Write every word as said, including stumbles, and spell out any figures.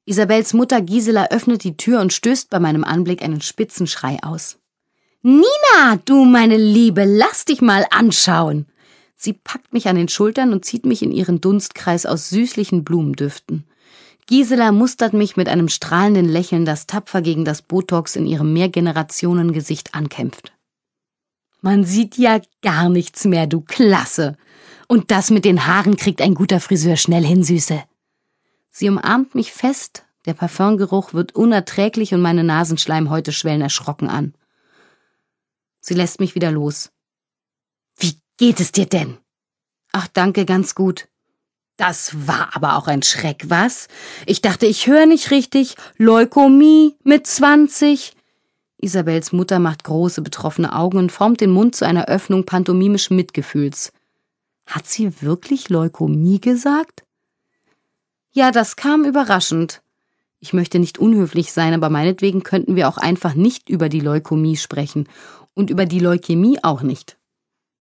Isabels Mutter Gisela öffnet die Tür und stößt bei meinem Anblick einen spitzen Schrei aus. »Nina, du meine Liebe, lass dich mal anschauen!« Sie packt mich an den Schultern und zieht mich in ihren Dunstkreis aus süßlichen Blumendüften. Gisela mustert mich mit einem strahlenden Lächeln, das tapfer gegen das Botox in ihrem Mehrgenerationengesicht ankämpft. »Man sieht ja gar nichts mehr, du Klasse! Und das mit den Haaren kriegt ein guter Friseur schnell hin, Süße!« Sie umarmt mich fest, der Parfümgeruch wird unerträglich und meine Nasenschleimhäute schwellen erschrocken an. Sie lässt mich wieder los. »Wie geht es dir denn?« »Ach, danke, ganz gut.« »Das war aber auch ein Schreck, was? Ich dachte, ich höre nicht richtig. Leukämie mit zwanzig.« Isabels Mutter macht große, betroffene Augen und formt den Mund zu einer Öffnung pantomimischen Mitgefühls. Hat sie wirklich Leukämie gesagt? Ja, das kam überraschend. Ich möchte nicht unhöflich sein, aber meinetwegen könnten wir auch einfach nicht über die Leukämie sprechen und über die Leukämie auch nicht.